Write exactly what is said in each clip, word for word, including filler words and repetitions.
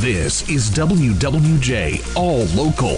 This is W W J All Local.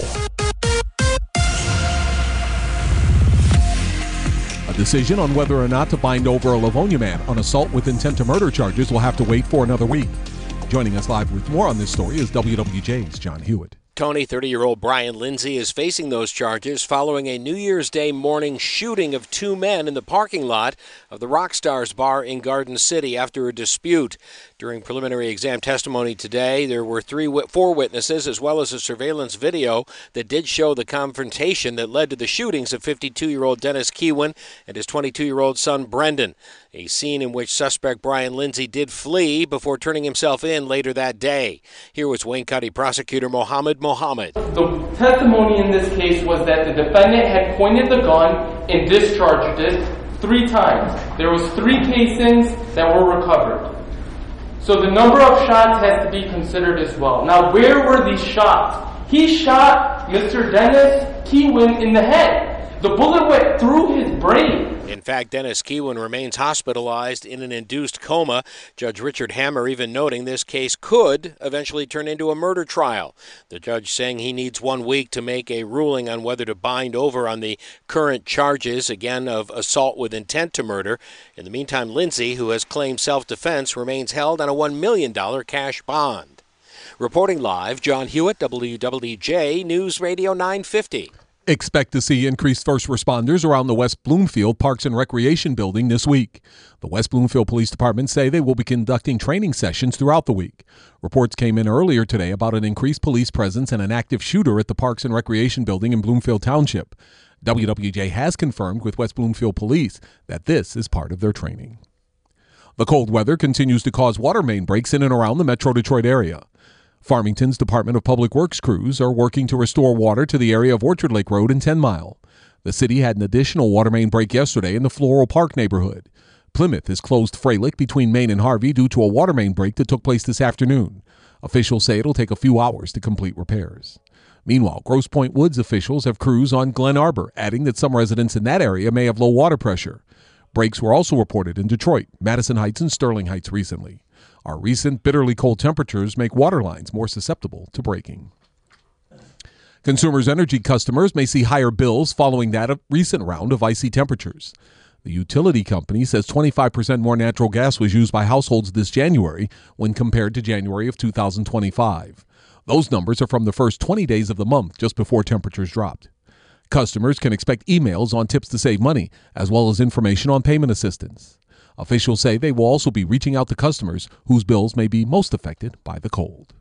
A decision on whether or not to bind over a Livonia man on assault with intent to murder charges will have to wait for another week. Joining us live with more on this story is W W J's John Hewitt. Tony, thirty-year-old Brian Lindsay is facing those charges following a New Year's Day morning shooting of two men in the parking lot of the Rockstars bar in Garden City after a dispute. During preliminary exam testimony today, there were three, four witnesses as well as a surveillance video that did show the confrontation that led to the shootings of fifty-two-year-old Dennis Keewan and his twenty-two-year-old son Brendan. A scene in which suspect Brian Lindsay did flee before turning himself in later that day. Here was Wayne County Prosecutor Mohammed Mohammed. The testimony in this case was that the defendant had pointed the gun and discharged it three times. There was three casings that were recovered. So the number of shots has to be considered as well. Now, where were these shots? He shot Mister Dennis Keewan in the head. The bullet went through his brain. In fact, Dennis Keewan remains hospitalized in an induced coma. Judge Richard Hammer even noting this case could eventually turn into a murder trial. The judge saying he needs one week to make a ruling on whether to bind over on the current charges, again, of assault with intent to murder. In the meantime, Lindsay, who has claimed self-defense, remains held on a one million dollars cash bond. Reporting live, John Hewitt, W W J News Radio nine fifty. Expect to see increased first responders around the West Bloomfield Parks and Recreation Building this week. The West Bloomfield Police Department say they will be conducting training sessions throughout the week. Reports came in earlier today about an increased police presence and an active shooter at the Parks and Recreation Building in Bloomfield Township. W W J has confirmed with West Bloomfield Police that this is part of their training. The cold weather continues to cause water main breaks in and around the Metro Detroit area. Farmington's Department of Public Works crews are working to restore water to the area of Orchard Lake Road and ten mile. The city had an additional water main break yesterday in the Floral Park neighborhood. Plymouth has closed Freilich between Main and Harvey due to a water main break that took place this afternoon. Officials say it'll take a few hours to complete repairs. Meanwhile, Grosse Pointe Woods officials have crews on Glen Arbor, adding that some residents in that area may have low water pressure. Breaks were also reported in Detroit, Madison Heights, and Sterling Heights recently. Our recent bitterly cold temperatures make water lines more susceptible to breaking. Consumers Energy customers may see higher bills following that recent round of icy temperatures. The utility company says twenty-five percent more natural gas was used by households this January when compared to January of two thousand twenty-five. Those numbers are from the first twenty days of the month, just before temperatures dropped. Customers can expect emails on tips to save money, as well as information on payment assistance. Officials say they will also be reaching out to customers whose bills may be most affected by the cold.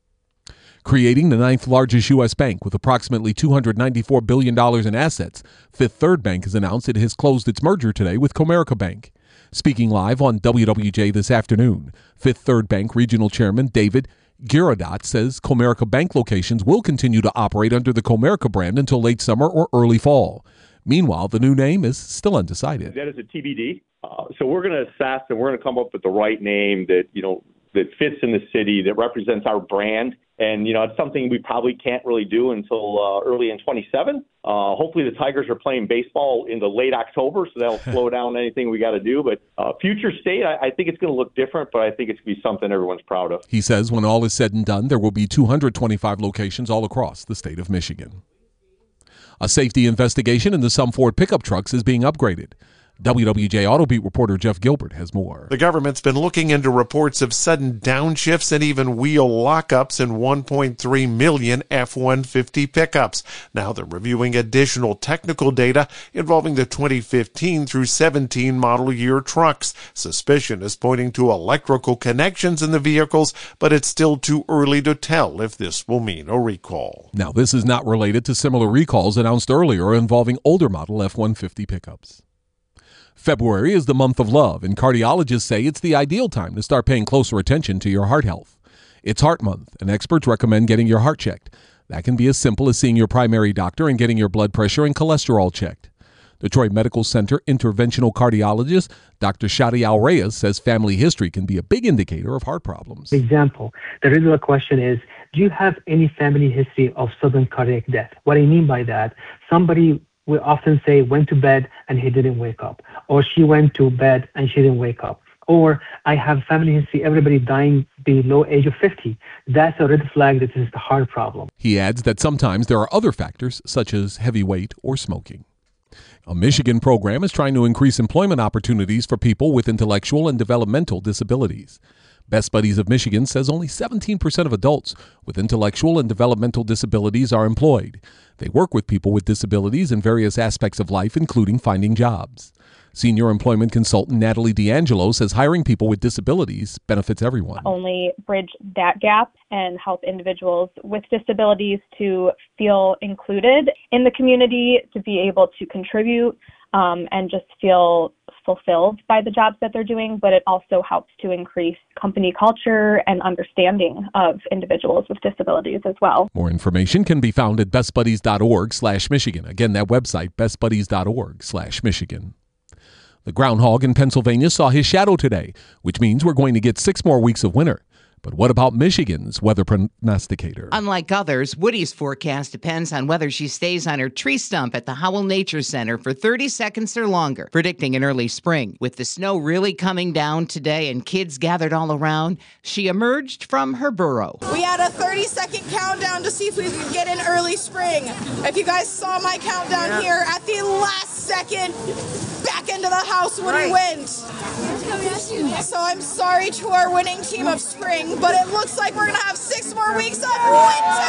Creating the ninth largest U S bank with approximately two hundred ninety-four billion dollars in assets, Fifth Third Bank has announced it has closed its merger today with Comerica Bank. Speaking live on W W J this afternoon, Fifth Third Bank Regional Chairman David Girodot says Comerica Bank locations will continue to operate under the Comerica brand until late summer or early fall. Meanwhile, the new name is still undecided. That is a T B D. Uh, so we're going to assess and we're going to come up with the right name that, you know, that fits in the city, that represents our brand. And, you know, it's something we probably can't really do until uh, early in twenty-seven. Uh, hopefully the Tigers are playing baseball in the late October, so that'll slow down anything we got to do. But uh, future state, I, I think it's going to look different, but I think it's going to be something everyone's proud of. He says when all is said and done, there will be two hundred twenty-five locations all across the state of Michigan. A safety investigation into some Ford pickup trucks is being upgraded. W W J Auto Beat reporter Jeff Gilbert has more. The government's been looking into reports of sudden downshifts and even wheel lockups in one point three million F one fifty pickups. Now they're reviewing additional technical data involving the twenty fifteen through seventeen model year trucks. Suspicion is pointing to electrical connections in the vehicles, but it's still too early to tell if this will mean a recall. Now, this is not related to similar recalls announced earlier involving older model F one fifty pickups. February is the month of love, and cardiologists say it's the ideal time to start paying closer attention to your heart health. It's Heart Month, and experts recommend getting your heart checked. That can be as simple as seeing your primary doctor and getting your blood pressure and cholesterol checked. Detroit Medical Center interventional cardiologist Doctor Shadi Al-Reyes says family history can be a big indicator of heart problems. For example, the regular question is, do you have any family history of sudden cardiac death? What I mean by that, somebody will often say went to bed and he didn't wake up, or she went to bed and she didn't wake up. Or I have family history, everybody dying below age of fifty. That's a red flag that this is a heart problem. He adds that sometimes there are other factors, such as heavy weight or smoking. A Michigan program is trying to increase employment opportunities for people with intellectual and developmental disabilities. Best Buddies of Michigan says only seventeen percent of adults with intellectual and developmental disabilities are employed. They work with people with disabilities in various aspects of life, including finding jobs. Senior employment consultant Natalie D'Angelo says hiring people with disabilities benefits everyone. Only bridge that gap and help individuals with disabilities to feel included in the community, to be able to contribute um, and just feel fulfilled by the jobs that they're doing, but it also helps to increase company culture and understanding of individuals with disabilities as well. More information can be found at bestbuddies.org slash Michigan. Again, that website, bestbuddies.org slash Michigan. The groundhog in Pennsylvania saw his shadow today, which means we're going to get six more weeks of winter. But what about Michigan's weather prognosticator? Unlike others, Woody's forecast depends on whether she stays on her tree stump at the Howell Nature Center for thirty seconds or longer, predicting an early spring. With the snow really coming down today and kids gathered all around, she emerged from her burrow. We had a thirty second countdown to see if we could get an early spring. If you guys saw my countdown yeah. here, at the last second, back into the house when right. we went. So I'm sorry to our winning team of spring, but it looks like we're going to have six more weeks of winter!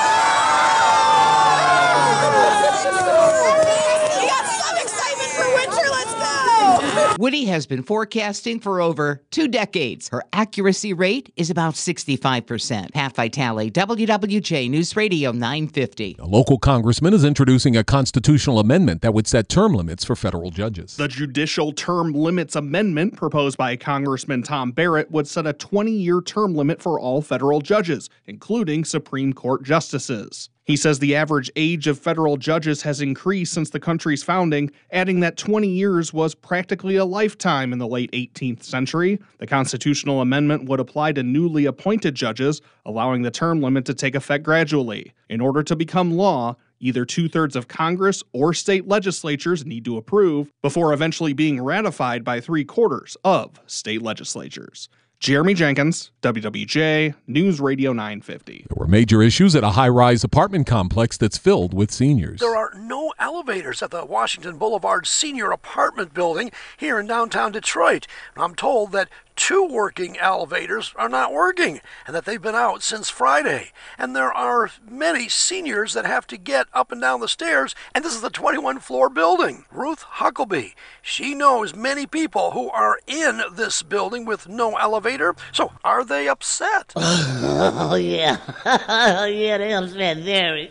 We got some excitement for winter, let's go! Woody has been forecasting for over two decades. Her accuracy rate is about sixty-five percent. Pat Vitale, W W J News Radio nine fifty. A local congressman is introducing a constitutional amendment that would set term limits for federal judges. The Judicial Term Limits Amendment proposed by Congressman Tom Barrett would set a twenty-year term limit for all federal judges, including Supreme Court justices. He says the average age of federal judges has increased since the country's founding, adding that twenty years was practically a lifetime in the late eighteenth century. The constitutional amendment would apply to newly appointed judges, allowing the term limit to take effect gradually. In order to become law, either two-thirds of Congress or state legislatures need to approve before eventually being ratified by three-quarters of state legislatures. Jeremy Jenkins, W W J, News Radio nine fifty. There were major issues at a high-rise apartment complex that's filled with seniors. There are no elevators at the Washington Boulevard Senior Apartment Building here in downtown Detroit. I'm told that two working elevators are not working and that they've been out since Friday. And there are many seniors that have to get up and down the stairs, and this is the twenty-one floor building. Ruth Huckleby, she knows many people who are in this building with no elevator. So are they upset? Oh, yeah. yeah, they're upset. Very,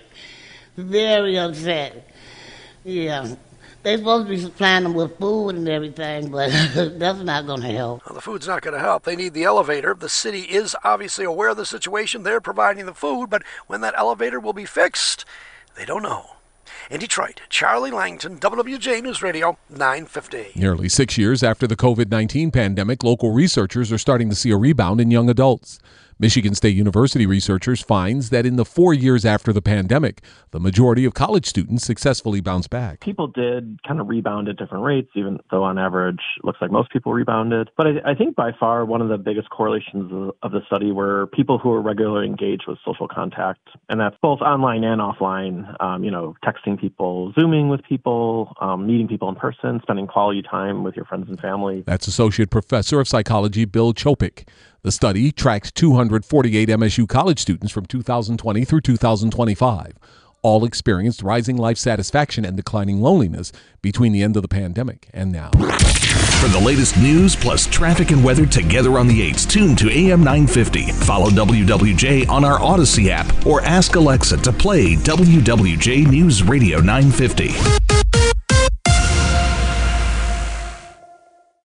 very upset. Yeah. They're supposed to be supplying them with food and everything, but that's not going to help. Well, the food's not going to help. They need the elevator. The city is obviously aware of the situation. They're providing the food, but when that elevator will be fixed, they don't know. In Detroit, Charlie Langton, W W J News Radio nine fifty. Nearly six years after the covid nineteen pandemic, local researchers are starting to see a rebound in young adults. Michigan State University researchers finds that in the four years after the pandemic, the majority of college students successfully bounced back. People did kind of rebound at different rates, even though on average, looks like most people rebounded. But I, I think by far one of the biggest correlations of, of the study were people who were regularly engaged with social contact. And that's both online and offline, um, you know, texting people, Zooming with people, um, meeting people in person, spending quality time with your friends and family. That's Associate Professor of Psychology Bill Chopik. The study tracked two hundred forty-eight M S U college students from two thousand twenty through two thousand twenty-five. All experienced rising life satisfaction and declining loneliness between the end of the pandemic and now. For the latest news plus traffic and weather together on the eights, tune to A M nine fifty. Follow W W J on our Odyssey app or ask Alexa to play W W J News Radio nine fifty.